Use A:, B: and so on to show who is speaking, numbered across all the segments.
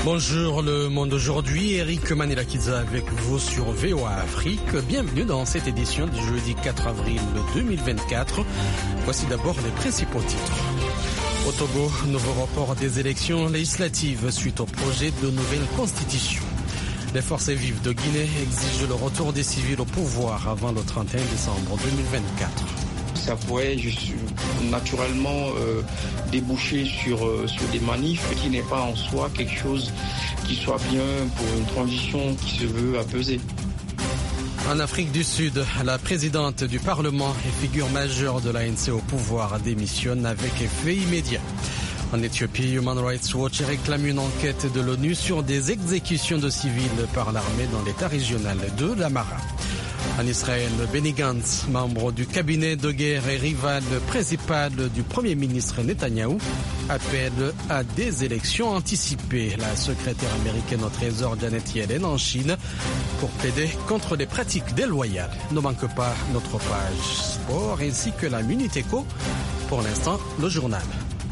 A: Bonjour le monde aujourd'hui, Eric Manelakiza avec vous sur VOA Afrique. Bienvenue dans cette édition du jeudi 4 avril 2024. Voici d'abord les principaux titres. Au Togo, nouveau report des élections législatives suite au projet de nouvelle constitution. Les forces vives de Guinée exigent le retour des civils au pouvoir avant le 31 décembre 2024.
B: Ça pourrait naturellement déboucher sur des manifs qui n'est pas en soi quelque chose qui soit bien pour une transition qui se veut apaisée.
A: En Afrique du Sud, la présidente du Parlement et figure majeure de l'ANC au pouvoir démissionne avec effet immédiat. En Éthiopie, Human Rights Watch réclame une enquête de l'ONU sur des exécutions de civils par l'armée dans l'état régional de l'Amara. En Israël, Benny Gantz, membre du cabinet de guerre et rival principal du Premier ministre Netanyahou, appelle à des élections anticipées. La secrétaire américaine au Trésor Janet Yellen en Chine pour plaider contre les pratiques déloyales. Ne manque pas notre page sport ainsi que la Minute Éco. Pour l'instant, le journal.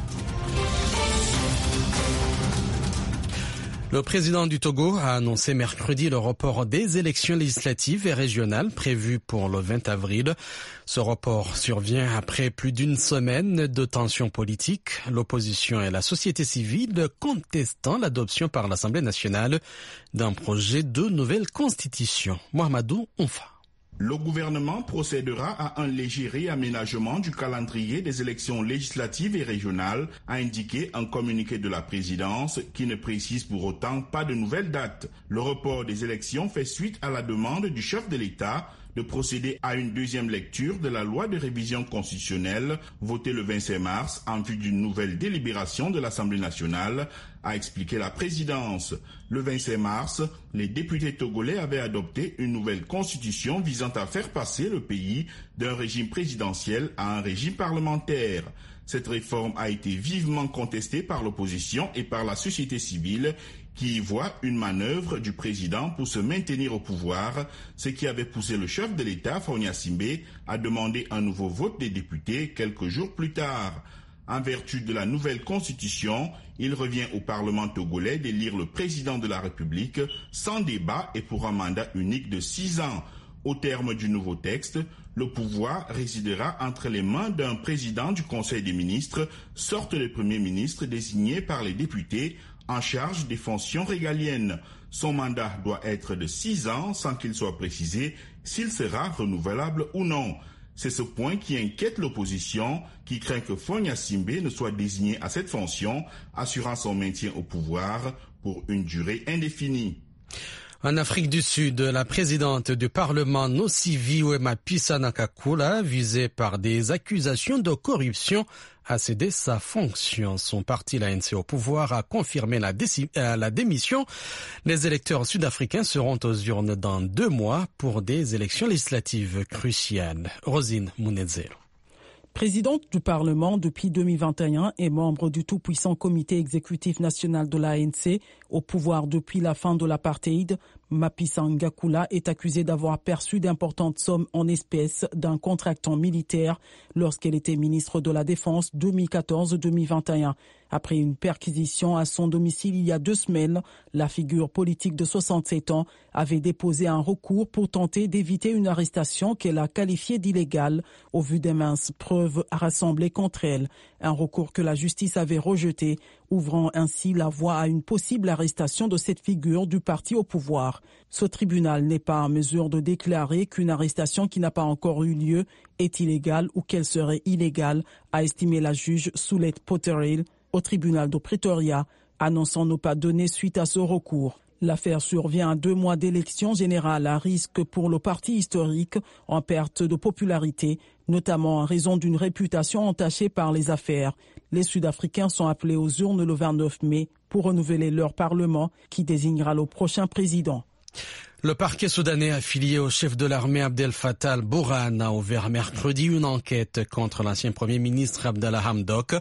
A: Le président du Togo a annoncé mercredi le report des élections législatives et régionales prévues pour le 20 avril. Ce report survient après plus d'une semaine de tensions politiques, l'opposition et la société civile contestant l'adoption par l'Assemblée nationale d'un projet de nouvelle constitution. Mohamedou Onfa.
C: Le gouvernement procédera à un léger réaménagement du calendrier des élections législatives et régionales, a indiqué un communiqué de la présidence qui ne précise pour autant pas de nouvelles dates. Le report des élections fait suite à la demande du chef de l'État de procéder à une deuxième lecture de la loi de révision constitutionnelle votée le 25 mars en vue d'une nouvelle délibération de l'Assemblée nationale, a expliqué la présidence. Le 25 mars, les députés togolais avaient adopté une nouvelle constitution visant à faire passer le pays d'un régime présidentiel à un régime parlementaire. Cette réforme a été vivement contestée par l'opposition et par la société civile qui y voit une manœuvre du président pour se maintenir au pouvoir, ce qui avait poussé le chef de l'État, Fonia Simbe, à demander un nouveau vote des députés quelques jours plus tard. En vertu de la nouvelle constitution, il revient au Parlement togolais d'élire le président de la République sans débat et pour un mandat unique de 6 ans. Au terme du nouveau texte, le pouvoir résidera entre les mains d'un président du Conseil des ministres, sorte de Premier ministre désigné par les députés en charge des fonctions régaliennes. Son mandat doit être de 6 ans sans qu'il soit précisé s'il sera renouvelable ou non. C'est ce point qui inquiète l'opposition, qui craint que Fonia Simbe ne soit désigné à cette fonction, assurant son maintien au pouvoir pour une durée indéfinie.
A: En Afrique du Sud, la présidente du Parlement Nosiviwe Mapisa Nakakula, visée par des accusations de corruption, a cédé sa fonction. Son parti, l'ANC au pouvoir, a confirmé la démission. Les électeurs sud-africains seront aux urnes dans 2 mois pour des élections législatives cruciales. Rosine Mounezero.
D: Présidente du Parlement depuis 2021 et membre du tout-puissant comité exécutif national de l'ANC, au pouvoir depuis la fin de l'apartheid, Mapisa Ngakula est accusée d'avoir perçu d'importantes sommes en espèces d'un contractant militaire lorsqu'elle était ministre de la Défense 2014-2021. Après une perquisition à son domicile il y a 2 semaines, la figure politique de 67 ans avait déposé un recours pour tenter d'éviter une arrestation qu'elle a qualifiée d'illégale au vu des minces preuves rassemblées contre elle. Un recours que la justice avait rejeté, ouvrant ainsi la voie à une possible arrestation de cette figure du parti au pouvoir. Ce tribunal n'est pas en mesure de déclarer qu'une arrestation qui n'a pas encore eu lieu est illégale ou qu'elle serait illégale, a estimé la juge Soulette Potterill au tribunal de Pretoria, annonçant ne pas donner suite à ce recours. L'affaire survient à 2 mois d'élections générales à risque pour le parti historique en perte de popularité, notamment en raison d'une réputation entachée par les affaires. Les Sud-Africains sont appelés aux urnes le 29 mai pour renouveler leur parlement qui désignera le prochain président.
A: Le parquet soudanais affilié au chef de l'armée Abdel Fattah al-Burhan a ouvert mercredi une enquête contre l'ancien premier ministre Abdallah Hamdok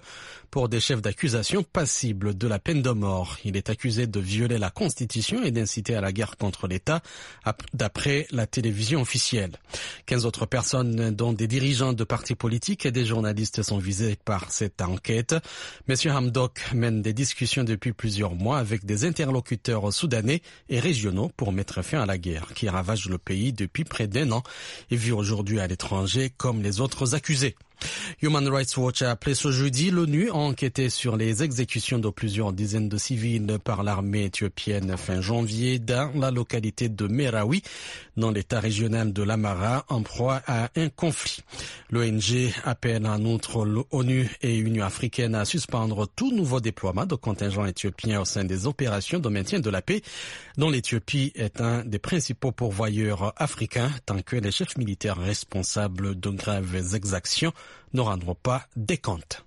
A: pour des chefs d'accusation passibles de la peine de mort. Il est accusé de violer la Constitution et d'inciter à la guerre contre l'État, d'après la télévision officielle. 15 autres personnes, dont des dirigeants de partis politiques et des journalistes, sont visés par cette enquête. M. Hamdok mène des discussions depuis plusieurs mois avec des interlocuteurs soudanais et régionaux pour mettre fin à la guerre qui ravage le pays depuis près d'1 an et vit aujourd'hui à l'étranger comme les autres accusés. Human Rights Watch a appelé ce jeudi l'ONU à enquêter sur les exécutions de plusieurs dizaines de civils par l'armée éthiopienne fin janvier dans la localité de Merawi, dans l'état régional de l'Amara, en proie à un conflit. L'ONG appelle en outre l'ONU et l'Union africaine à suspendre tout nouveau déploiement de contingents éthiopiens au sein des opérations de maintien de la paix, dont l'Éthiopie est un des principaux pourvoyeurs africains tant que les chefs militaires responsables de graves exactions ne rendront pas des comptes.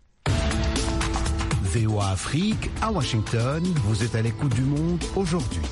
E: VOA Afrique, à Washington, vous êtes à l'écoute du monde aujourd'hui.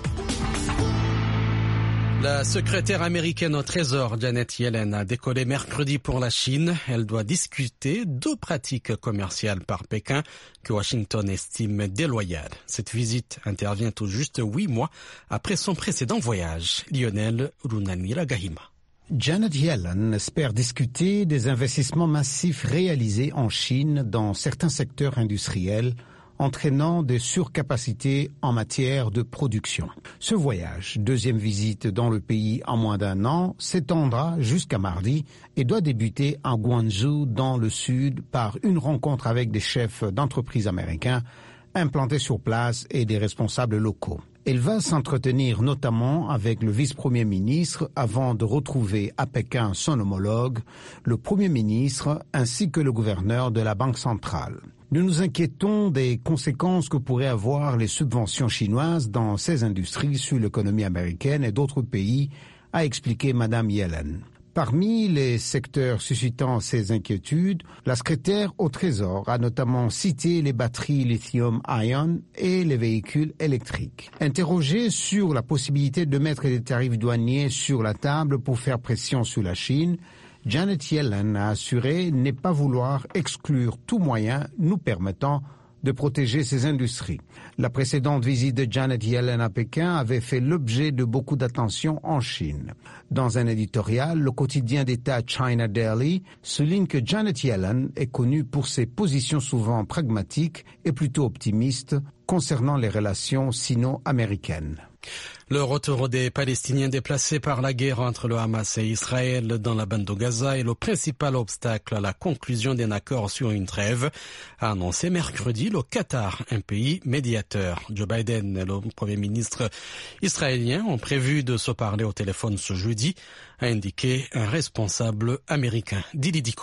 A: La secrétaire américaine au Trésor, Janet Yellen, a décollé mercredi pour la Chine. Elle doit discuter de pratiques commerciales par Pékin que Washington estime déloyales. Cette visite intervient tout juste 8 mois après son précédent voyage. Lionel Runaniragahima.
E: Janet Yellen espère discuter des investissements massifs réalisés en Chine dans certains secteurs industriels, entraînant des surcapacités en matière de production. Ce voyage, deuxième visite dans le pays en moins d'1 an, s'étendra jusqu'à mardi et doit débuter à Guangzhou dans le sud par une rencontre avec des chefs d'entreprises américains implantés sur place et des responsables locaux. Elle va s'entretenir notamment avec le vice-premier ministre avant de retrouver à Pékin son homologue, le premier ministre ainsi que le gouverneur de la Banque centrale. Nous nous inquiétons des conséquences que pourraient avoir les subventions chinoises dans ces industries sur l'économie américaine et d'autres pays, a expliqué Mme Yellen. Parmi les secteurs suscitant ces inquiétudes, la secrétaire au Trésor a notamment cité les batteries lithium-ion et les véhicules électriques. Interrogée sur la possibilité de mettre des tarifs douaniers sur la table pour faire pression sur la Chine, Janet Yellen a assuré ne pas vouloir exclure tout moyen nous permettant de protéger ces industries. La précédente visite de Janet Yellen à Pékin avait fait l'objet de beaucoup d'attention en Chine. Dans un éditorial, le quotidien d'État China Daily souligne que Janet Yellen est connue pour ses positions souvent pragmatiques et plutôt optimistes concernant les relations sino-américaines.
A: Le retour des Palestiniens déplacés par la guerre entre le Hamas et Israël dans la bande de Gaza est le principal obstacle à la conclusion d'un accord sur une trêve, a annoncé mercredi le Qatar, un pays médiateur. Joe Biden et le Premier ministre israélien ont prévu de se parler au téléphone ce jeudi, a indiqué un responsable américain. Didi Diko.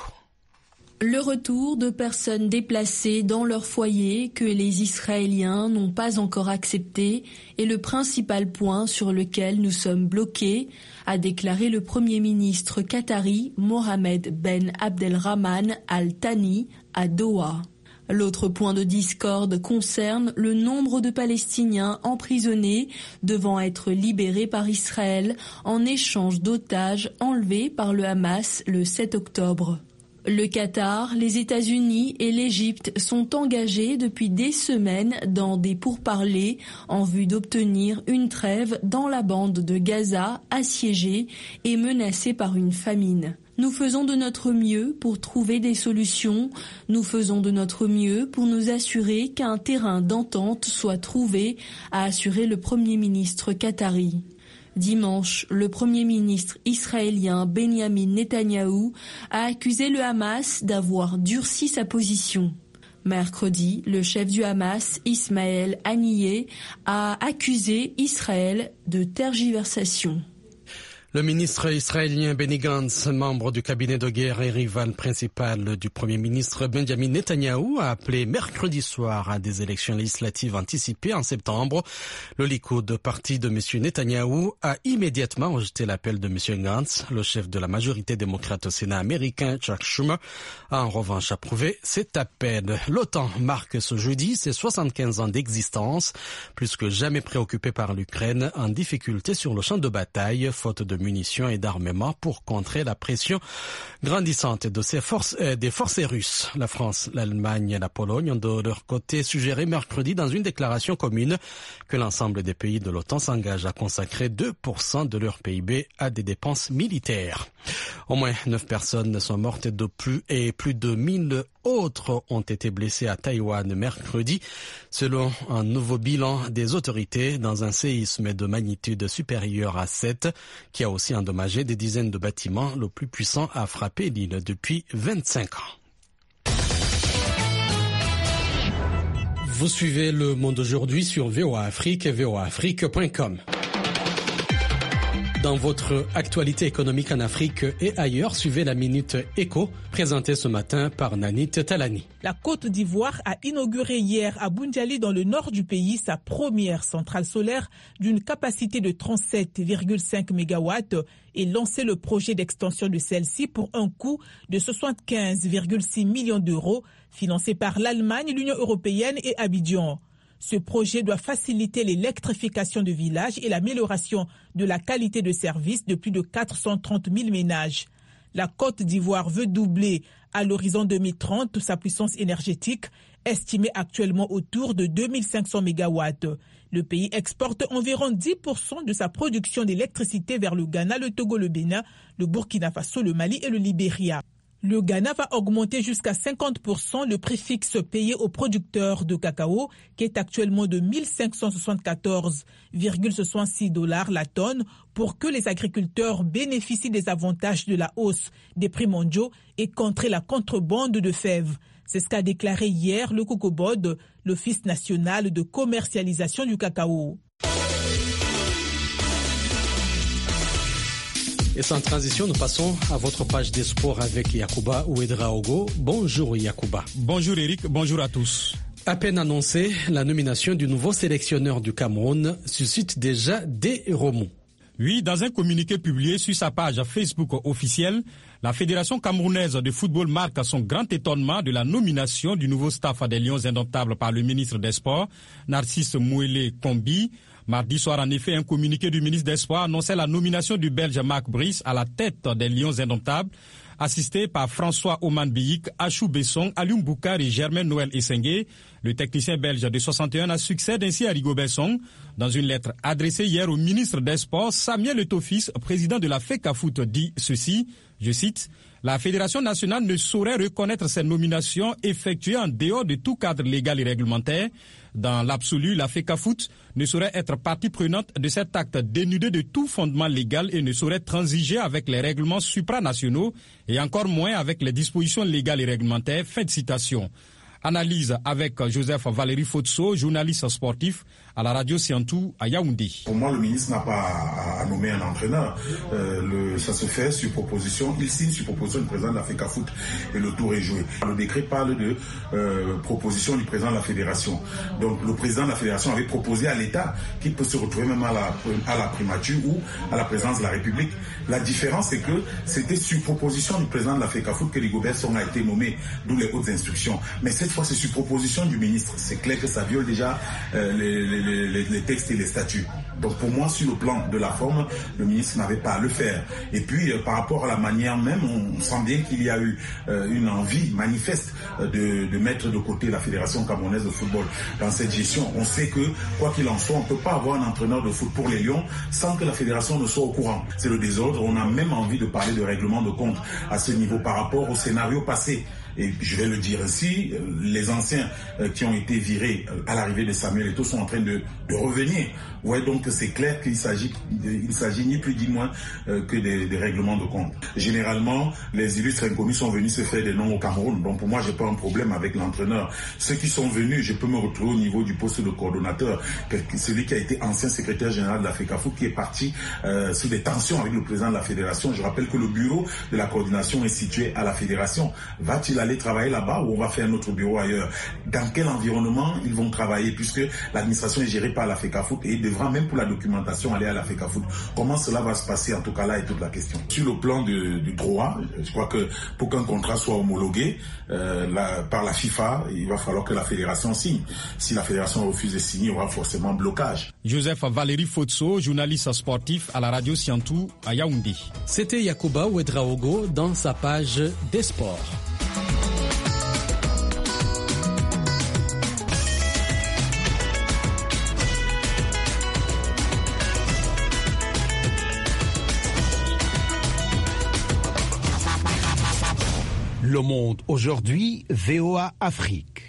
F: Le retour de personnes déplacées dans leur foyer que les Israéliens n'ont pas encore accepté est le principal point sur lequel nous sommes bloqués, a déclaré le Premier ministre qatari Mohamed Ben Abdelrahman Al Thani à Doha. L'autre point de discorde concerne le nombre de Palestiniens emprisonnés devant être libérés par Israël en échange d'otages enlevés par le Hamas le 7 octobre. Le Qatar, les États-Unis et l'Égypte sont engagés depuis des semaines dans des pourparlers en vue d'obtenir une trêve dans la bande de Gaza assiégée et menacée par une famine. Nous faisons de notre mieux pour trouver des solutions. Nous faisons de notre mieux pour nous assurer qu'un terrain d'entente soit trouvé, a assuré le Premier ministre qatari. Dimanche, le Premier ministre israélien Benjamin Netanyahou a accusé le Hamas d'avoir durci sa position. Mercredi, le chef du Hamas, Ismaël Haniyeh, a accusé Israël de tergiversation.
A: Le ministre israélien Benny Gantz, membre du cabinet de guerre et rival principal du Premier ministre Benjamin Netanyahou, a appelé mercredi soir à des élections législatives anticipées en septembre. Le Likoud, parti de M. Netanyahou, a immédiatement rejeté l'appel de M. Gantz. Le chef de la majorité démocrate au Sénat américain, Chuck Schumer, a en revanche approuvé cet appel. L'OTAN marque ce jeudi ses 75 ans d'existence, plus que jamais préoccupée par l'Ukraine, en difficulté sur le champ de bataille, faute de munitions et d'armement pour contrer la pression grandissante de des forces russes. La France, l'Allemagne et la Pologne ont de leur côté suggéré mercredi dans une déclaration commune que l'ensemble des pays de l'OTAN s'engagent à consacrer 2% de leur PIB à des dépenses militaires. Au moins 9 personnes sont mortes et plus de 1000 autres ont été blessés à Taïwan mercredi, selon un nouveau bilan des autorités dans un séisme de magnitude supérieure à 7 qui a aussi endommagé des dizaines de bâtiments, le plus puissant à frapper l'île depuis 25 ans. Vous suivez Le Monde aujourd'hui sur VOA Afrique et voaafrique.com. Dans votre actualité économique en Afrique et ailleurs, suivez la Minute Éco, présentée ce matin par Nanit Talani.
G: La Côte d'Ivoire a inauguré hier à Boundiali, dans le nord du pays, sa première centrale solaire d'une capacité de 37,5 MW et lancé le projet d'extension de celle-ci pour un coût de 75,6 millions d'euros, financé par l'Allemagne, l'Union européenne et Abidjan. Ce projet doit faciliter l'électrification de villages et l'amélioration de la qualité de service de plus de 430 000 ménages. La Côte d'Ivoire veut doubler à l'horizon 2030 sa puissance énergétique, estimée actuellement autour de 2500 MW. Le pays exporte environ 10% de sa production d'électricité vers le Ghana, le Togo, le Bénin, le Burkina Faso, le Mali et le Libéria. Le Ghana va augmenter jusqu'à 50% le prix fixe payé aux producteurs de cacao, qui est actuellement de 1574,66 $ la tonne, pour que les agriculteurs bénéficient des avantages de la hausse des prix mondiaux et contrer la contrebande de fèves. C'est ce qu'a déclaré hier le COCOBOD, l'Office national de commercialisation du cacao.
A: Et sans transition, nous passons à votre page des sports avec Yacouba Ouedraogo. Bonjour Yacouba.
H: Bonjour Eric, bonjour à tous.
A: À peine annoncée, la nomination du nouveau sélectionneur du Cameroun suscite déjà des remous.
H: Oui, dans un communiqué publié sur sa page Facebook officielle, la Fédération camerounaise de football marque son grand étonnement de la nomination du nouveau staff des Lions indomptables par le ministre des Sports, Narcisse Mouélé Kombi. Mardi soir, en effet, un communiqué du ministre des Sports annonçait la nomination du Belge Marc Brice à la tête des Lions indomptables, assisté par François Oman Biyik, Achou Besson, Alioune Boukar et Germain Noël Essengue. Le technicien belge de 61 ans succède ainsi à Rigo Besson. Dans une lettre adressée hier au ministre des Sports, Samuel Etofis, président de la FECAFOOT, dit ceci, je cite, « La Fédération nationale ne saurait reconnaître ces nominations effectuées en dehors de tout cadre légal et réglementaire. Dans l'absolu, la FECAFOOT ne saurait être partie prenante de cet acte dénudé de tout fondement légal et ne saurait transiger avec les règlements supranationaux et encore moins avec les dispositions légales et réglementaires. » Fin de citation. Analyse avec Joseph Valéry Fotso, journaliste sportif à la radio Siantou à Yaoundé.
I: Pour moi, le ministre n'a pas à nommer un entraîneur. Ça se fait sur proposition. Il signe sur proposition du président de la FECAFOOT et le tour est joué. Le décret parle de proposition du président de la fédération. Donc le président de la fédération avait proposé à l'État qu'il peut se retrouver même à la primature ou à la présidence de la République. La différence, c'est que c'était sur proposition du président de la FECAFOOT que Rigo Besson a été nommé, d'où les hautes instructions. Mais cette fois, c'est sur proposition du ministre. C'est clair que ça viole déjà les textes et les statuts. Donc pour moi, sur le plan de la forme, le ministre n'avait pas à le faire. Et puis par rapport à la manière même, on sent bien qu'il y a eu une envie manifeste de mettre de côté la Fédération camerounaise de football dans cette gestion. On sait que, quoi qu'il en soit, on ne peut pas avoir un entraîneur de foot pour les Lions sans que la Fédération ne soit au courant. C'est le désordre. On a même envie de parler de règlement de compte à ce niveau par rapport au scénario passé. Et je vais le dire ainsi, les anciens qui ont été virés à l'arrivée de Samuel Eto'o sont en train de revenir. Ouais, donc c'est clair qu'il s'agit ni plus ni moins que des règlements de compte. Généralement, les illustres inconnus sont venus se faire des noms au Cameroun. Donc pour moi, j'ai pas un problème avec l'entraîneur. Ceux qui sont venus, je peux me retrouver au niveau du poste de coordonnateur, celui qui a été ancien secrétaire général de la FECAFOOT, qui est parti sous des tensions avec le président de la fédération. Je rappelle que le bureau de la coordination est situé à la fédération. Va-t-il aller travailler là-bas ou on va faire notre bureau ailleurs? Dans quel environnement ils vont travailler, puisque l'administration est gérée par la FECAFOOT et il devra même pour la documentation aller à la FECAFOOT. Comment cela va se passer? En tout cas, là est toute la question. Sur le plan du droit, je crois que pour qu'un contrat soit homologué par la FIFA, il va falloir que la fédération signe. Si la fédération refuse de signer, il y aura forcément blocage.
H: Joseph Valérie Fotso, journaliste sportif à la radio Siantou à Yaoundé.
A: C'était Yacouba Ouedraogo dans sa page des sports.
E: Le Monde aujourd'hui, VOA Afrique.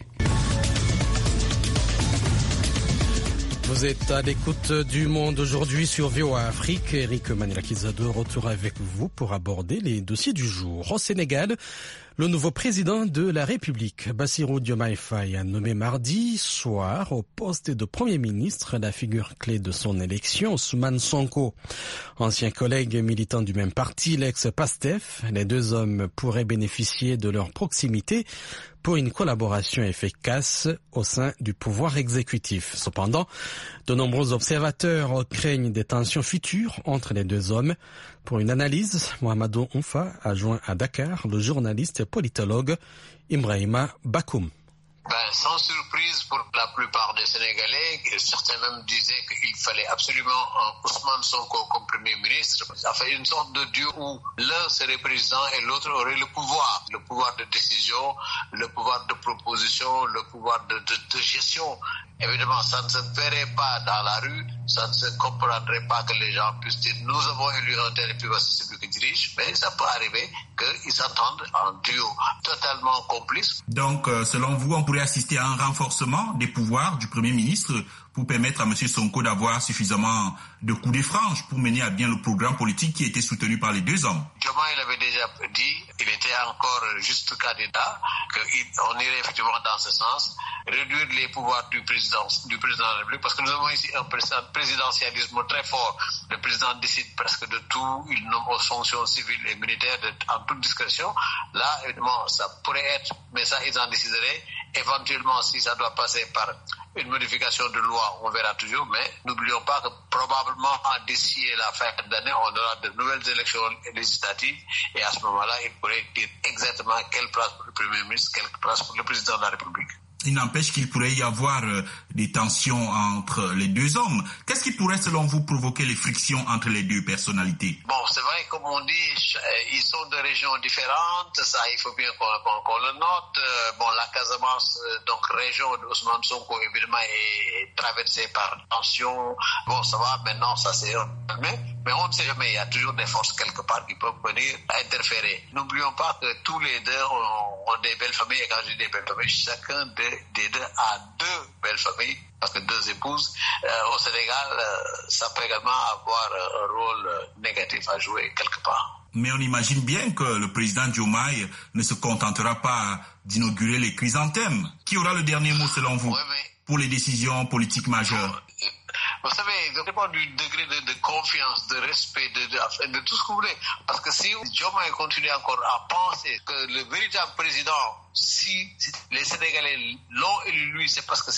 A: Vous êtes à l'écoute du Monde aujourd'hui sur VOA Afrique. Eric Manilakizado retourne avec vous pour aborder les dossiers du jour. Au Sénégal, le nouveau président de la République, Bassirou Diomaye Faye, a nommé mardi soir au poste de Premier ministre la figure clé de son élection, Ousmane Sonko. Ancien collègue militant du même parti, l'ex-PASTEF, les deux hommes pourraient bénéficier de leur proximité pour une collaboration efficace au sein du pouvoir exécutif. Cependant, de nombreux observateurs craignent des tensions futures entre les deux hommes. Pour une analyse, Mohamedou Oumfa a joint à Dakar le journaliste et politologue Ibrahima Bakoum.
J: Sans surprise pour la plupart des Sénégalais, certains même disaient qu'il fallait absolument un Ousmane Sonko comme Premier ministre. Ça fait une sorte de duo où l'un serait président et l'autre aurait le pouvoir de décision, le pouvoir de proposition, le pouvoir de gestion. Évidemment, ça ne se verrait pas dans la rue, ça ne se comprendrait pas que les gens puissent dire « nous avons élu un tel et puis voici celui qui dirige », mais ça peut arriver qu'ils s'entendent en duo totalement complice.
C: Donc, selon vous, on pourrait assister à un renforcement des pouvoirs du Premier ministre pour permettre à M. Sonko d'avoir suffisamment de coups de franche pour mener à bien le programme politique qui était soutenu par les deux hommes.
J: Diomaye l'avait déjà dit, il était encore juste candidat, qu'on irait effectivement dans ce sens, réduire les pouvoirs du président de la République, parce que nous avons ici un présidentialisme très fort. Le président décide presque de tout, il nomme aux fonctions civiles et militaires en toute discrétion. Là, évidemment, ça pourrait être, mais ça, ils en décideraient. Éventuellement, si ça doit passer par une modification de loi, on verra toujours, mais n'oublions pas que probablement d'ici la fin d'année, on aura de nouvelles élections législatives et à ce moment-là, il pourrait dire exactement quelle place pour le Premier ministre, quelle place pour le président de la République.
C: Il n'empêche qu'il pourrait y avoir des tensions entre les deux hommes. Qu'est-ce qui pourrait, selon vous, provoquer les frictions entre les deux personnalités?
J: Bon, c'est vrai, comme on dit, ils sont de régions différentes. Ça, il faut bien qu'on le note. Bon, la Casamance, donc région d'Ousmane Sonko, évidemment, est traversée par tensions. Bon, ça va, maintenant, ça s'est calmé. Mais on ne sait jamais, il y a toujours des forces quelque part qui peuvent venir interférer. N'oublions pas que tous les deux ont des belles familles. Et quand je dis des belles familles, chacun des deux a deux belles familles, parce que deux épouses. Au Sénégal, ça peut également avoir un rôle négatif à jouer quelque part.
C: Mais on imagine bien que le président Diomaye ne se contentera pas d'inaugurer les chrysanthèmes. Qui aura le dernier mot selon vous pour les décisions politiques majeures?
J: Vous savez, ça dépend du degré de confiance, de respect, de tout ce que vous voulez. Parce que si Diomaye continue encore à penser que le véritable président, si les Sénégalais l'ont élu lui, c'est parce que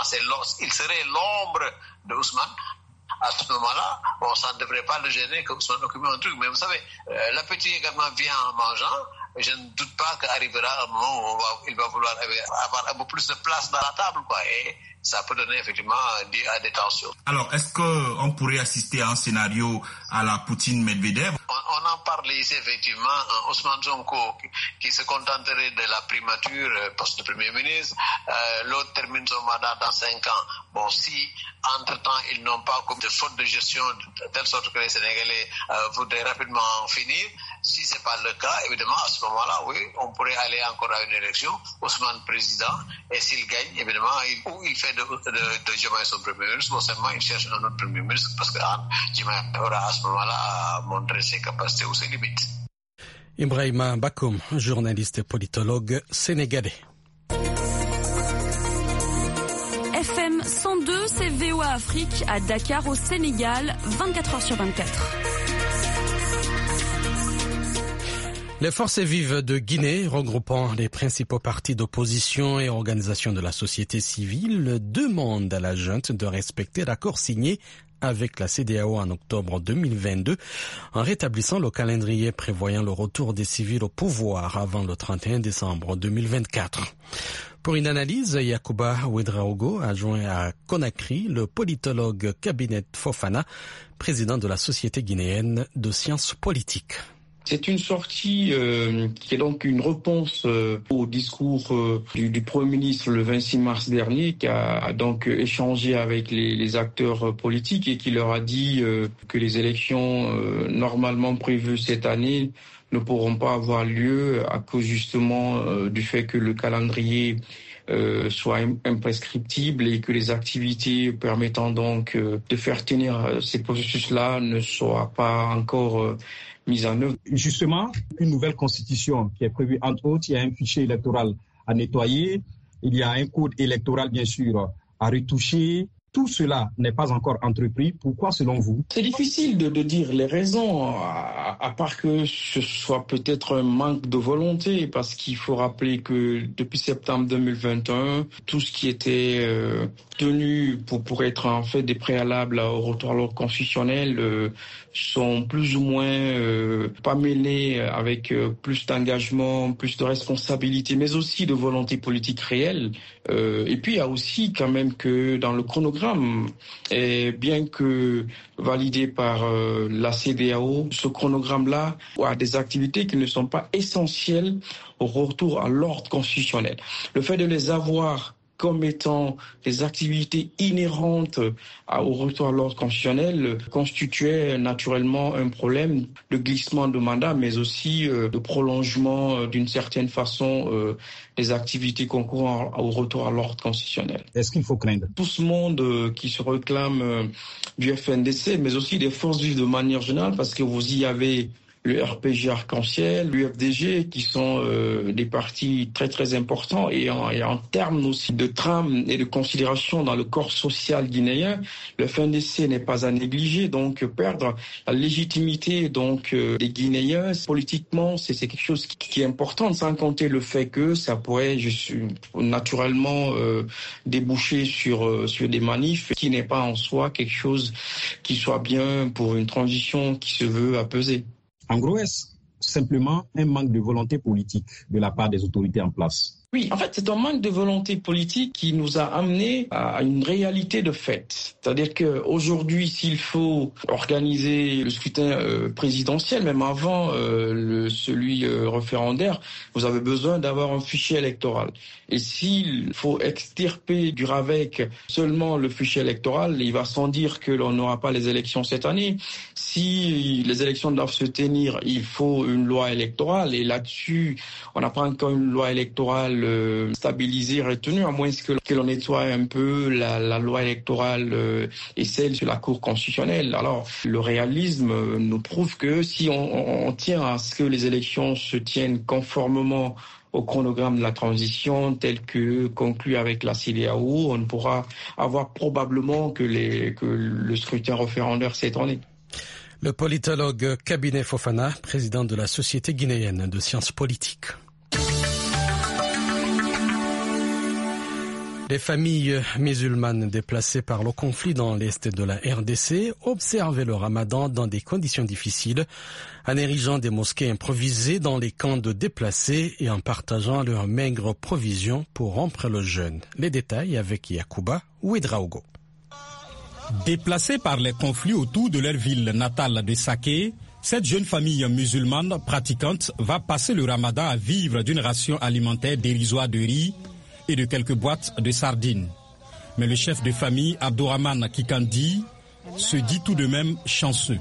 J: il serait l'ombre de Ousmane. À ce moment-là, bon, ça ne devrait pas le gêner que Ousmane occupe un truc. Mais vous savez, l'appétit également vient en mangeant. Et je ne doute pas qu'arrivera un moment où il va vouloir avoir un peu plus de place dans la table, quoi. Et ça peut donner effectivement à des tensions.
C: Alors, est-ce qu'on pourrait assister à un scénario à la Poutine-Medvedev?
J: On en parle ici effectivement, Ousmane Sonko qui se contenterait de la primature, poste de Premier ministre, l'autre termine son mandat dans 5 ans. Bon, si entre-temps ils n'ont pas commis de faute de gestion de telle sorte que les Sénégalais voudraient rapidement en finir, si c'est pas le cas, évidemment à ce moment-là, oui, on pourrait aller encore à une élection, Ousmane président, et s'il gagne, évidemment, il fait de Diomaye son Premier ministre, bon seulement il cherche un autre Premier ministre, parce que Diomaye aura à ce moment-là montré ses capacités ou ses limites.
A: Ibrahima Bakoum, journaliste et politologue sénégalais.
K: FM 102, c'est VOA Afrique à Dakar au Sénégal, 24h sur 24.
A: Les forces vives de Guinée, regroupant les principaux partis d'opposition et organisations de la société civile, demandent à la junte de respecter l'accord signé avec la CEDEAO en octobre 2022, en rétablissant le calendrier prévoyant le retour des civils au pouvoir avant le 31 décembre 2024. Pour une analyse, Yacouba Ouedraogo a joint à Conakry le politologue Cabinet Fofana, président de la Société guinéenne de sciences politiques.
B: C'est une sortie qui est donc une réponse au discours du Premier ministre le 26 mars dernier, qui a donc échangé avec les acteurs politiques et qui leur a dit que les élections normalement prévues cette année ne pourront pas avoir lieu à cause justement du fait que le calendrier soit imprescriptible et que les activités permettant donc de faire tenir ces processus-là ne soient pas encore mise en œuvre.
L: Justement, une nouvelle constitution qui est prévue, entre autres, il y a un fichier électoral à nettoyer, il y a un code électoral, bien sûr, à retoucher. Tout cela n'est pas encore entrepris. Pourquoi, selon vous?
B: C'est difficile de dire les raisons, à part que ce soit peut-être un manque de volonté, parce qu'il faut rappeler que depuis septembre 2021, tout ce qui était tenu pour être en fait des préalables au retour à l'ordre constitutionnel sont plus ou moins pas mêlés avec plus d'engagement, plus de responsabilité, mais aussi de volonté politique réelle. Et puis il y a aussi quand même que dans le chronogramme, et bien que validé par la CEDEAO, ce chronogramme-là a des activités qui ne sont pas essentielles au retour à l'ordre constitutionnel. Le fait de les avoir comme étant des activités inhérentes au retour à l'ordre constitutionnel constituait naturellement un problème de glissement de mandat, mais aussi de prolongement d'une certaine façon des activités concourant au retour à l'ordre constitutionnel.
L: Est-ce qu'il faut craindre?
B: Tout ce monde qui se réclame du FNDC, mais aussi des forces vives de manière générale, parce que vous y avez le RPG Arc-en-Ciel, l'UFDG, qui sont des partis très très importants et en termes aussi de trame et de considération dans le corps social guinéen, le FNDC n'est pas à négliger. Donc perdre la légitimité donc des Guinéens politiquement, c'est quelque chose qui est important, sans compter le fait que ça pourrait naturellement déboucher sur des manifs, qui n'est pas en soi quelque chose qui soit bien pour une transition qui se veut apaisée.
L: En gros, est-ce simplement un manque de volonté politique de la part des autorités en place?
B: Oui, en fait, c'est un manque de volonté politique qui nous a amené à une réalité de fait. C'est-à-dire qu'aujourd'hui, s'il faut organiser le scrutin présidentiel, même avant celui référendaire, vous avez besoin d'avoir un fichier électoral. Et s'il faut extirper du RAVEC seulement le fichier électoral, il va sans dire que l'on n'aura pas les élections cette année. Si les élections doivent se tenir, il faut une loi électorale. Et là-dessus, on n'a pas encore une loi électorale stabilisée, retenue, à moins que l'on nettoie un peu la loi électorale et celle sur la Cour constitutionnelle. Alors, le réalisme nous prouve que si on tient à ce que les élections se tiennent conformément au chronogramme de la transition tel que conclu avec la CEDEAO, on ne pourra avoir probablement que le scrutin référendaire cette année.
A: Le politologue Cabinet Fofana, président de la Société guinéenne de sciences politiques. Les familles musulmanes déplacées par le conflit dans l'est de la RDC observaient le ramadan dans des conditions difficiles, en érigeant des mosquées improvisées dans les camps de déplacés et en partageant leurs maigres provisions pour rompre le jeûne. Les détails avec Yacouba Ouedraogo.
H: Déplacés par les conflits autour de leur ville natale de Saké, cette jeune famille musulmane pratiquante va passer le ramadan à vivre d'une ration alimentaire dérisoire de riz et de quelques boîtes de sardines. Mais le chef de famille, Abdourahmane Kikandi, se dit tout de même chanceux.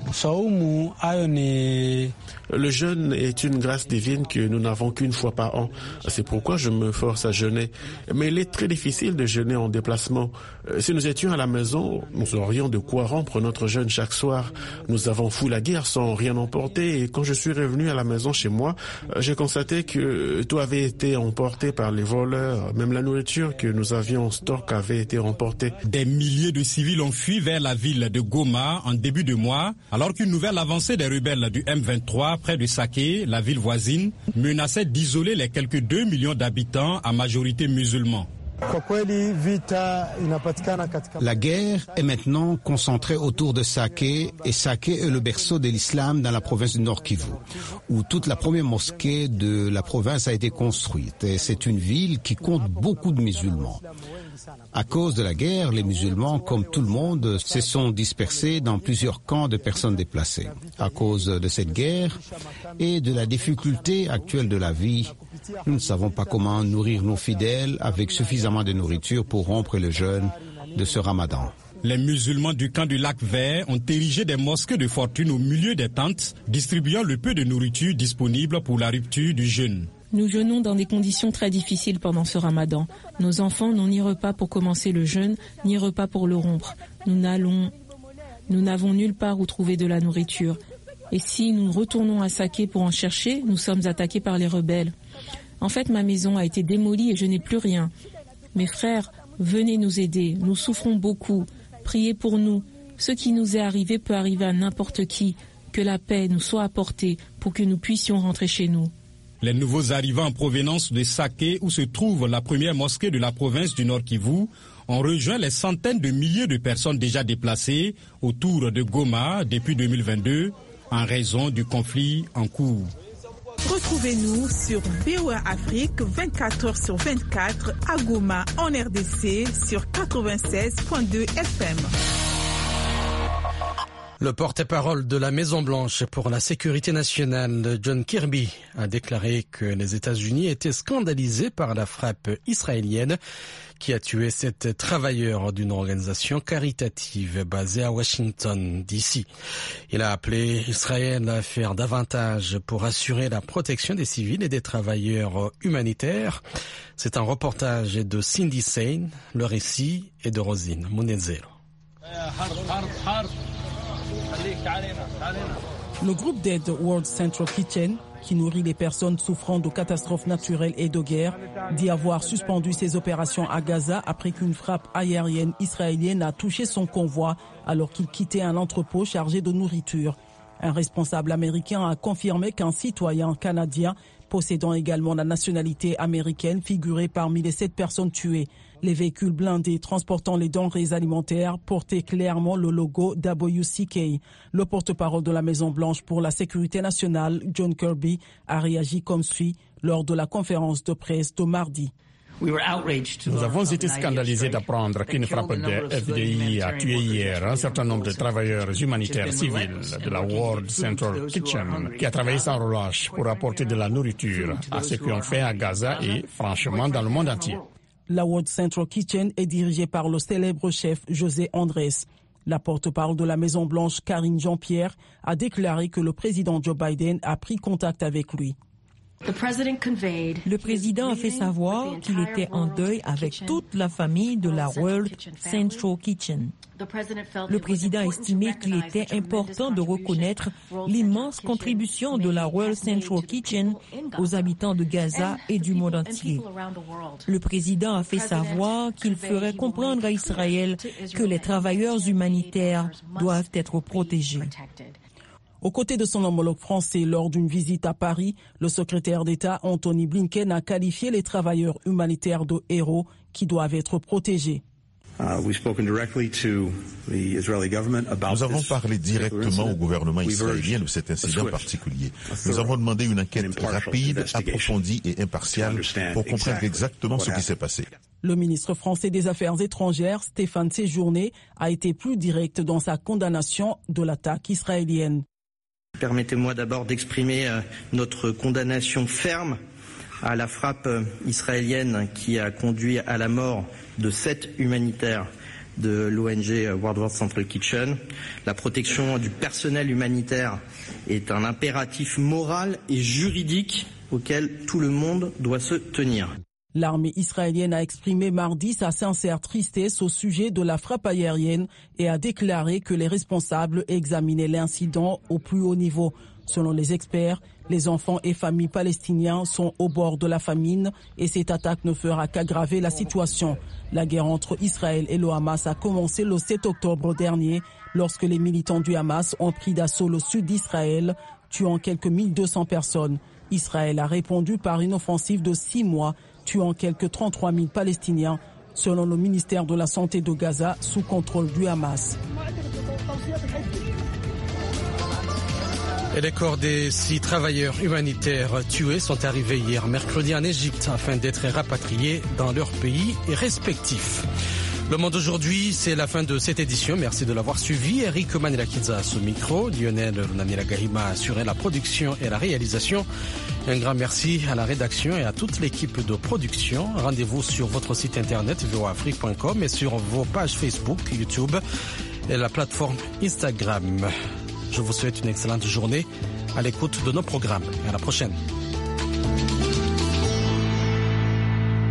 M: Le jeûne est une grâce divine que nous n'avons qu'une fois par an. C'est pourquoi je me force à jeûner. Mais il est très difficile de jeûner en déplacement. Si nous étions à la maison, nous aurions de quoi rompre notre jeûne chaque soir. Nous avons fou la guerre sans rien emporter. Et quand je suis revenu à la maison chez moi, j'ai constaté que tout avait été emporté par les voleurs. Même la nourriture que nous avions en stock avait été emportée.
H: Des milliers de civils ont fui vers la ville de Goma en début de mois, alors qu'une nouvelle avancée des rebelles du M23 près de Saké, la ville voisine, menaçait d'isoler les quelques 2 millions d'habitants à majorité musulmans.
E: La guerre est maintenant concentrée autour de Saké, et Saké est le berceau de l'islam dans la province du Nord Kivu, où toute la première mosquée de la province a été construite. Et c'est une ville qui compte beaucoup de musulmans. À cause de la guerre, les musulmans, comme tout le monde, se sont dispersés dans plusieurs camps de personnes déplacées. À cause de cette guerre et de la difficulté actuelle de la vie, nous ne savons pas comment nourrir nos fidèles avec suffisamment de nourriture pour rompre le jeûne de ce ramadan.
H: Les musulmans du camp du lac Vert ont érigé des mosquées de fortune au milieu des tentes, distribuant le peu de nourriture disponible pour la rupture du jeûne.
N: Nous jeûnons dans des conditions très difficiles pendant ce ramadan. Nos enfants n'ont ni repas pour commencer le jeûne, ni repas pour le rompre. Nous n'avons nulle part où trouver de la nourriture. Et si nous retournons à Saké pour en chercher, nous sommes attaqués par les rebelles. En fait, ma maison a été démolie et je n'ai plus rien. Mes frères, venez nous aider. Nous souffrons beaucoup. Priez pour nous. Ce qui nous est arrivé peut arriver à n'importe qui. Que la paix nous soit apportée pour que nous puissions rentrer chez nous.
H: Les nouveaux arrivants en provenance de Saké, où se trouve la première mosquée de la province du Nord Kivu, ont rejoint les centaines de milliers de personnes déjà déplacées autour de Goma depuis 2022 en raison du conflit en cours.
G: Retrouvez-nous sur VOA Afrique 24h/24 à Goma en RDC sur 96.2 FM.
A: Le porte-parole de la Maison-Blanche pour la sécurité nationale, John Kirby, a déclaré que les États-Unis étaient scandalisés par la frappe israélienne qui a tué 7 travailleurs d'une organisation caritative basée à Washington, D.C. Il a appelé Israël à faire davantage pour assurer la protection des civils et des travailleurs humanitaires. C'est un reportage de Cindy Sain, le récit est de Rosine Munezero.
D: Le groupe d'aide World Central Kitchen, qui nourrit les personnes souffrant de catastrophes naturelles et de guerre, dit avoir suspendu ses opérations à Gaza après qu'une frappe aérienne israélienne a touché son convoi alors qu'il quittait un entrepôt chargé de nourriture. Un responsable américain a confirmé qu'un citoyen canadien possédant également la nationalité américaine figurait parmi les 7 personnes tuées. Les véhicules blindés transportant les denrées alimentaires portaient clairement le logo WCK. Le porte-parole de la Maison-Blanche pour la sécurité nationale, John Kirby, a réagi comme suit lors de la conférence de presse de mardi.
O: Nous avons été scandalisés d'apprendre qu'une frappe de FDI a tué hier un certain nombre de travailleurs humanitaires civils de la World Central Kitchen qui a travaillé sans relâche pour apporter de la nourriture à ceux qui ont fait à Gaza et franchement dans le monde entier.
D: La World Central Kitchen est dirigée par le célèbre chef José Andrés. La porte-parole de la Maison-Blanche, Karine Jean-Pierre, a déclaré que le président Joe Biden a pris contact avec lui.
P: Le président a fait savoir qu'il était en deuil avec toute la famille de la World Central Kitchen. Le président a estimé qu'il était important de reconnaître l'immense contribution de la World Central Kitchen aux habitants de Gaza et du monde entier. Le président a fait savoir qu'il ferait comprendre à Israël que les travailleurs humanitaires doivent être protégés.
D: Aux côtés de son homologue français lors d'une visite à Paris, le secrétaire d'État Anthony Blinken a qualifié les travailleurs humanitaires de héros qui doivent être protégés.
Q: Nous avons parlé directement au gouvernement israélien de cet incident particulier. Nous avons demandé une enquête rapide, approfondie et impartiale pour comprendre exactement ce qui s'est passé.
D: Le ministre français des Affaires étrangères, Stéphane Séjourné, a été plus direct dans sa condamnation de l'attaque israélienne.
R: Permettez-moi d'abord d'exprimer notre condamnation ferme à la frappe israélienne qui a conduit à la mort de 7 humanitaires de l'ONG World Central Kitchen. La protection du personnel humanitaire est un impératif moral et juridique auquel tout le monde doit se tenir.
D: L'armée israélienne a exprimé mardi sa sincère tristesse au sujet de la frappe aérienne et a déclaré que les responsables examinaient l'incident au plus haut niveau. Selon les experts, Les enfants et familles palestiniens sont au bord de la famine et cette attaque ne fera qu'aggraver la situation. La guerre entre Israël et le Hamas a commencé le 7 octobre dernier lorsque les militants du Hamas ont pris d'assaut le sud d'Israël, tuant quelques 1200 personnes. Israël a répondu par une offensive de 6 mois, tuant quelques 33 000 Palestiniens, selon le ministère de la Santé de Gaza, sous contrôle du Hamas.
A: Et les corps des 6 travailleurs humanitaires tués sont arrivés hier mercredi en Égypte afin d'être rapatriés dans leur pays respectifs. Le Monde aujourd'hui, c'est la fin de cette édition. Merci de l'avoir suivi. Eric Manilakidza au micro, Lionel Runamira Gahima a assuré la production et la réalisation. Un grand merci à la rédaction et à toute l'équipe de production. Rendez-vous sur votre site internet voafrique.com et sur vos pages Facebook, YouTube et la plateforme Instagram. Je vous souhaite une excellente journée à l'écoute de nos programmes. À la prochaine.